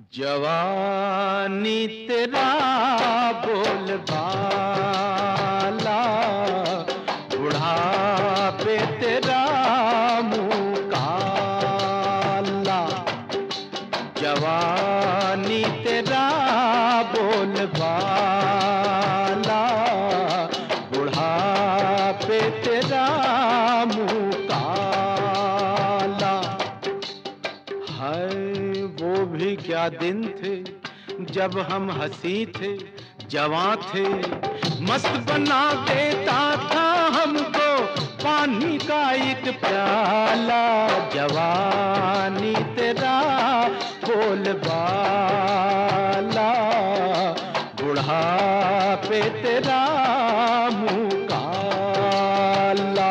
जवानी तेरा बोलबाला, बुढ़ापे तेरा मुँह काला। जवानी तेरा बोलबाला, बुढ़ापे तेरा मुँह काला। हाय वो भी क्या दिन थे जब हम हंसी थे, जवां थे। मस्त बना देता था हमको पानी का एक प्याला। जवानी तेरा बोलबाला, बुढ़ापे तेरा मुँह काला।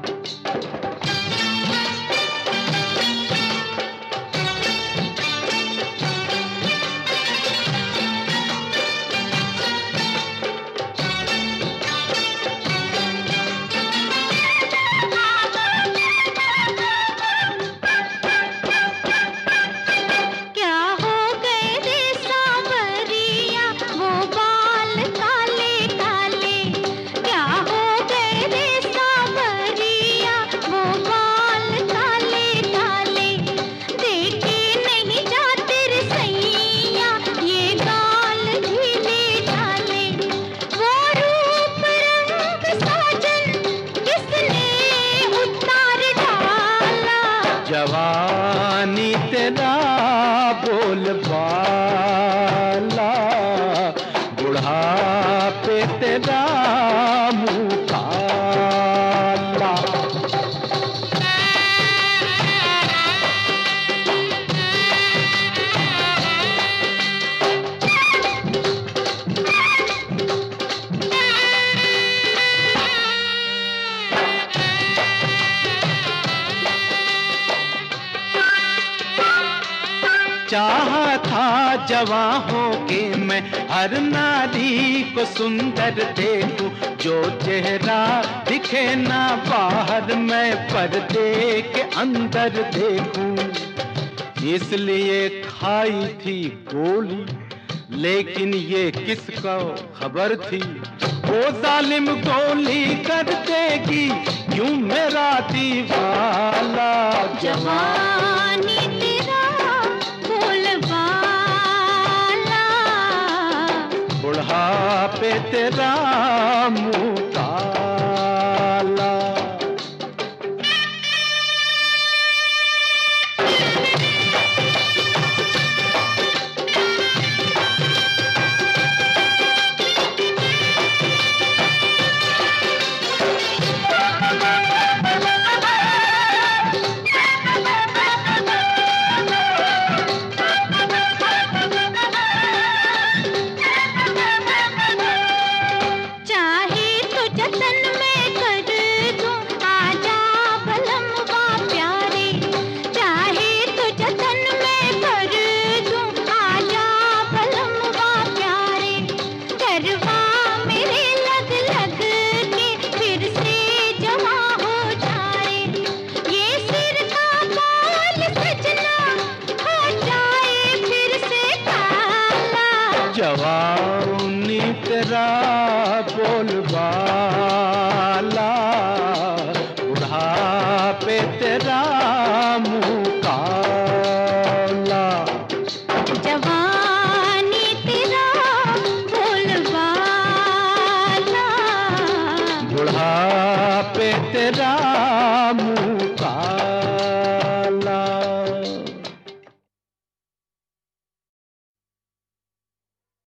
जवानी तेरा बोलबाला, बुढ़ापे तेरा मुँह काला। चाहा था जवां होके मैं हर नारी को सुंदर देखूं, जो चेहरा दिखे ना बाहर मैं पर्दे के अंदर देखूं। इसलिए खाई थी गोली, लेकिन ये किसको खबर थी। वो जालिम गोली कर देगी क्यों मेरा दीवाला। जवानी बुढ़ापे तेरा मुँह काला। जवानी तेरा बोलबाला,